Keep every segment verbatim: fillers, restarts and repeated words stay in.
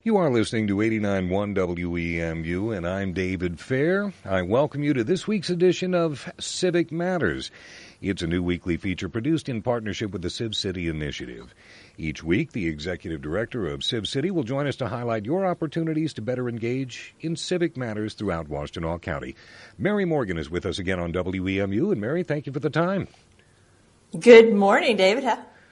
You are listening to eighty-nine point one W E M U, and I'm David Fair. I welcome you to this week's edition of Civic Matters. It's a new weekly feature produced in partnership with the Civ City Initiative. Each week, the executive director of Civ City will join us to highlight your opportunities to better engage in civic matters throughout Washtenaw County. Mary Morgan is with us again on W E M U, and Mary, thank you for the time. Good morning, David.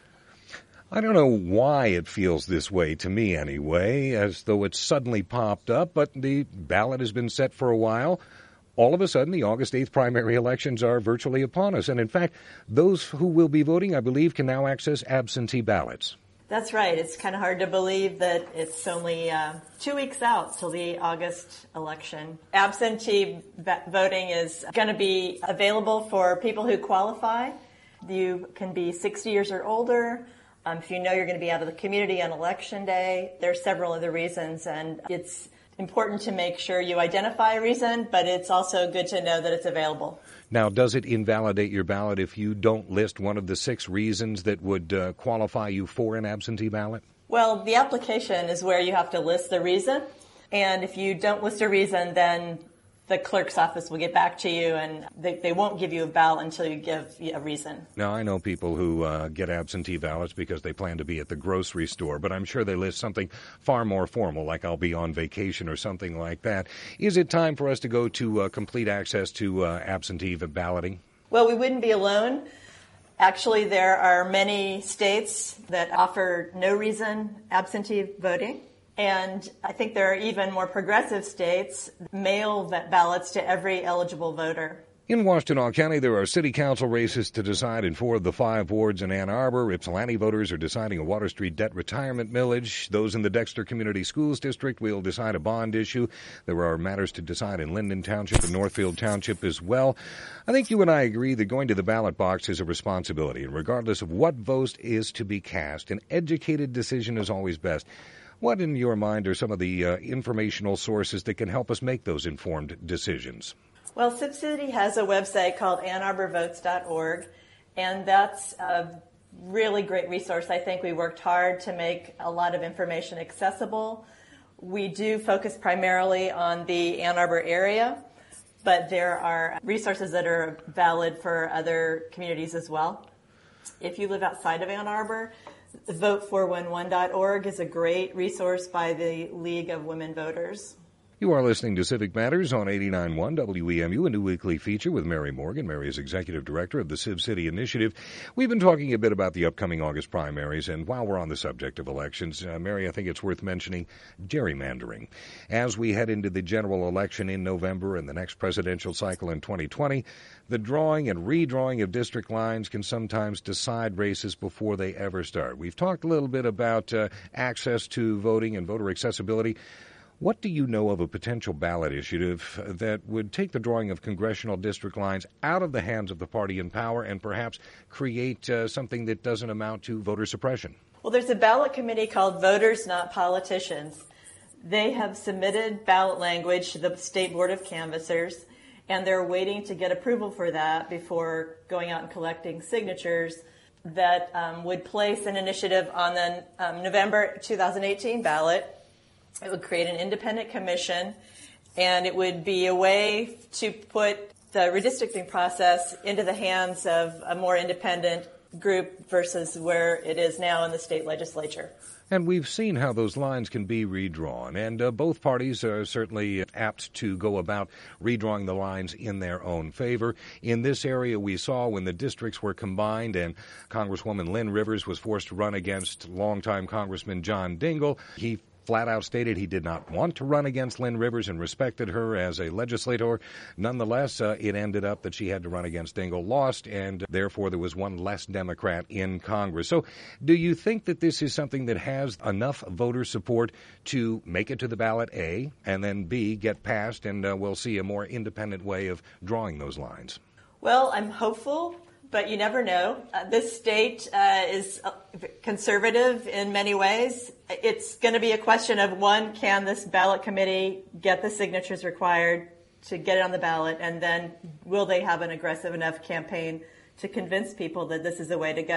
I don't know why it feels this way, to me anyway, as though it's suddenly popped up, but the ballot has been set for a while. All of a sudden, the August eighth primary elections are virtually upon us. And in fact, those who will be voting, I believe, can now access absentee ballots. That's right. It's kind of hard to believe that it's only uh, two weeks out till the August election. Absentee v- voting is going to be available for people who qualify. You can be sixty years or older. Um, if you know you're going to be out of the community on election day, there's several other reasons, and it's important to make sure you identify a reason, but it's also good to know that it's available. Now, does it invalidate your ballot if you don't list one of the six reasons that would uh, qualify you for an absentee ballot? Well, the application is where you have to list the reason, and if you don't list a reason, then the clerk's office will get back to you, and they, they won't give you a ballot until you give a reason. Now, I know people who uh, get absentee ballots because they plan to be at the grocery store, but I'm sure they list something far more formal, like I'll be on vacation or something like that. Is it time for us to go to uh, complete access to uh, absentee balloting? Well, we wouldn't be alone. Actually, there are many states that offer no reason absentee voting. And I think there are even more progressive states mail ballots to every eligible voter. In Washtenaw County, there are city council races to decide in four of the five wards in Ann Arbor. Ypsilanti voters are deciding a Water Street debt retirement millage. Those in the Dexter Community Schools District will decide a bond issue. There are matters to decide in Linden Township and Northfield Township as well. I think you and I agree that going to the ballot box is a responsibility, and regardless of what vote is to be cast, an educated decision is always best. What, in your mind, are some of the uh, informational sources that can help us make those informed decisions? Well, Civ City has a website called ann arbor votes dot org, and that's a really great resource. I think we worked hard to make a lot of information accessible. We do focus primarily on the Ann Arbor area, but there are resources that are valid for other communities as well. If you live outside of Ann Arbor, vote four one one dot org is a great resource by the League of Women Voters. You are listening to Civic Matters on eighty-nine point one W E M U, a new weekly feature with Mary Morgan. Mary is executive director of the Civ City Initiative. We've been talking a bit about the upcoming August primaries, and while we're on the subject of elections, uh, Mary, I think it's worth mentioning gerrymandering. As we head into the general election in November and the next presidential cycle in twenty twenty, the drawing and redrawing of district lines can sometimes decide races before they ever start. We've talked a little bit about uh, access to voting and voter accessibility. What do you know of a potential ballot initiative that would take the drawing of congressional district lines out of the hands of the party in power and perhaps create uh, something that doesn't amount to voter suppression? Well, there's a ballot committee called Voters Not Politicians. They have submitted ballot language to the State Board of Canvassers, and they're waiting to get approval for that before going out and collecting signatures that um, would place an initiative on the um, November twenty eighteen ballot. It would create an independent commission, and it would be a way to put the redistricting process into the hands of a more independent group versus where it is now in the state legislature. And we've seen how those lines can be redrawn, and uh, both parties are certainly apt to go about redrawing the lines in their own favor. In this area, we saw when the districts were combined and Congresswoman Lynn Rivers was forced to run against longtime Congressman John Dingell, he flat out stated he did not want to run against Lynn Rivers and respected her as a legislator. Nonetheless, uh, it ended up that she had to run against Dingell, lost, and therefore there was one less Democrat in Congress. So do you think that this is something that has enough voter support to make it to the ballot, A, and then B, get passed, and uh, we'll see a more independent way of drawing those lines? Well, I'm hopeful, but you never know. Uh, this state uh, is conservative in many ways. It's going to be a question of, one, can this ballot committee get the signatures required to get it on the ballot, and then will they have an aggressive enough campaign to convince people that this is the way to go?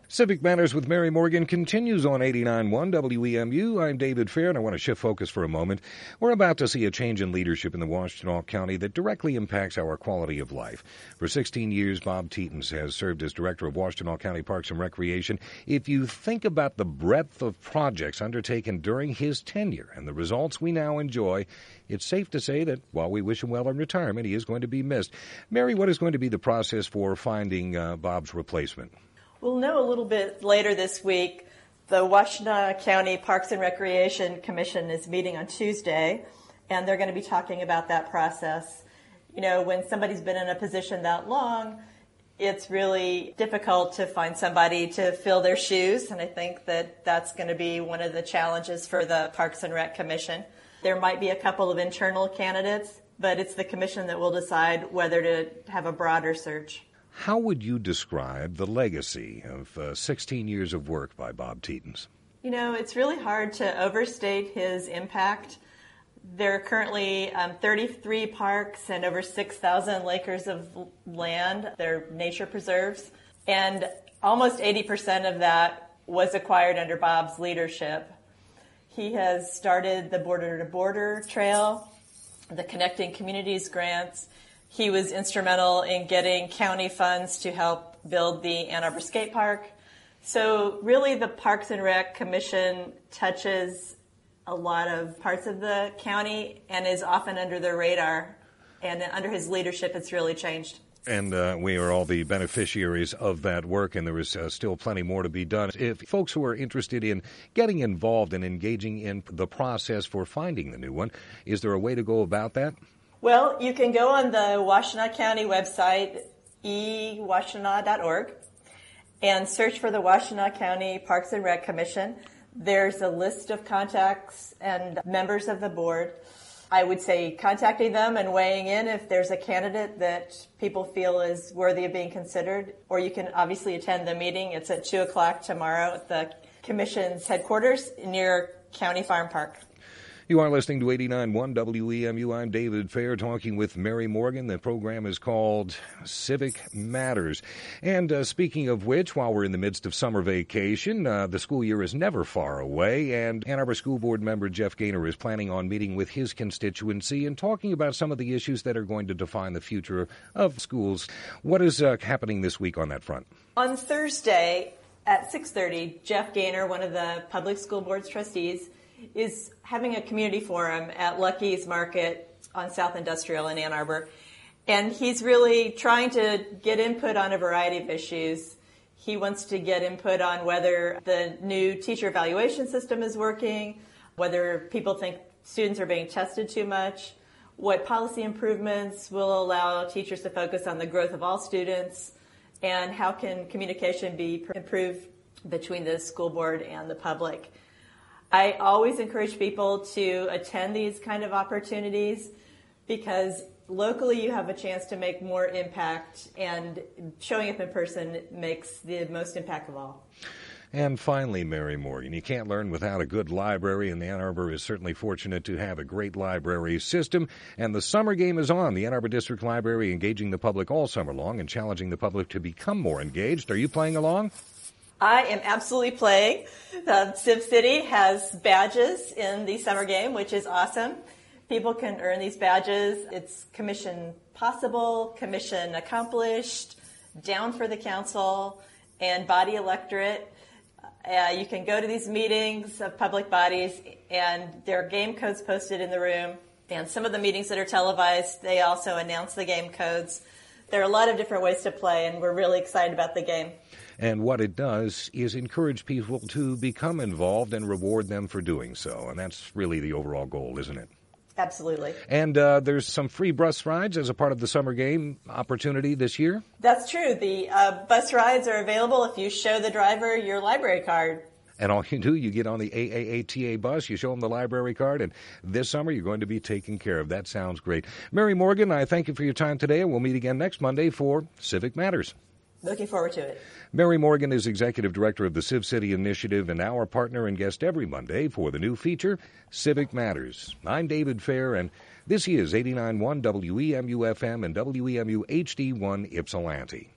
Civic Matters with Mary Morgan continues on eighty-nine point one W E M U. I'm David Fair, and I want to shift focus for a moment. We're about to see a change in leadership in the Washtenaw County that directly impacts our quality of life. For sixteen years, Bob Tetens has served as Director of Washtenaw County Parks and Recreation. If you think about the breadth of projects undertaken during his tenure and the results we now enjoy, it's safe to say that while we wish him well in retirement, he is going to be missed. Mary, what is going to be the process for finding uh, Bob's replacement? We'll know a little bit later this week. The Washtenaw County Parks and Recreation Commission is meeting on Tuesday, and they're going to be talking about that process. You know, when somebody's been in a position that long, it's really difficult to find somebody to fill their shoes, and I think that that's going to be one of the challenges for the Parks and Rec Commission. There might be a couple of internal candidates, but it's the commission that will decide whether to have a broader search. How would you describe the legacy of uh, sixteen years of work by Bob Tetens? You know, it's really hard to overstate his impact. There are currently um, thirty-three parks and over six thousand acres of land. They're nature preserves. And almost eighty percent of that was acquired under Bob's leadership. He has started the Border to Border Trail, the Connecting Communities grants. He was instrumental in getting county funds to help build the Ann Arbor Skate Park. So really the Parks and Rec Commission touches a lot of parts of the county and is often under the radar. And under his leadership, it's really changed. And uh, we are all the beneficiaries of that work, and there is uh, still plenty more to be done. If folks who are interested in getting involved and engaging in the process for finding the new one, is there a way to go about that? Well, you can go on the Washtenaw County website, e washtenaw dot org, and search for the Washtenaw County Parks and Rec Commission. There's a list of contacts and members of the board. I would say contacting them and weighing in if there's a candidate that people feel is worthy of being considered. Or you can obviously attend the meeting. It's at two o'clock tomorrow at the commission's headquarters near County Farm Park. You are listening to eighty-nine point one W E M U. I'm David Fair, talking with Mary Morgan. The program is called Civic Matters. And uh, speaking of which, while we're in the midst of summer vacation, uh, the school year is never far away, and Ann Arbor School Board member Jeff Gaynor is planning on meeting with his constituency and talking about some of the issues that are going to define the future of schools. What is uh, happening this week on that front? On Thursday at six thirty, Jeff Gaynor, one of the Public School Board's trustees, is having a community forum at Lucky's Market on South Industrial in Ann Arbor. And he's really trying to get input on a variety of issues. He wants to get input on whether the new teacher evaluation system is working, whether people think students are being tested too much, what policy improvements will allow teachers to focus on the growth of all students, and how can communication be improved between the school board and the public. I always encourage people to attend these kind of opportunities because locally you have a chance to make more impact, and showing up in person makes the most impact of all. And finally, Mary Morgan, you can't learn without a good library, and Ann Arbor is certainly fortunate to have a great library system. And the summer game is on. The Ann Arbor District Library engaging the public all summer long and challenging the public to become more engaged. Are you playing along? I am absolutely playing. The Civ City has badges in the summer game, which is awesome. People can earn these badges. It's commission possible, commission accomplished, down for the council, and body electorate. Uh, you can go to these meetings of public bodies, and there are game codes posted in the room. And some of the meetings that are televised, they also announce the game codes. There are a lot of different ways to play, and we're really excited about the game. And what it does is encourage people to become involved and reward them for doing so. And that's really the overall goal, isn't it? Absolutely. And uh, there's some free bus rides as a part of the summer game opportunity this year? That's true. The uh, bus rides are available if you show the driver your library card. And all you do, you get on the A A A T A bus, you show them the library card, and this summer you're going to be taken care of. That sounds great. Mary Morgan, I thank you for your time today, and we'll meet again next Monday for Civic Matters. Looking forward to it. Mary Morgan is Executive Director of the Civ City Initiative and our partner and guest every Monday for the new feature, Civic Matters. I'm David Fair, and this is eighty-nine point one W E M U F M and W E M U H D one Ypsilanti.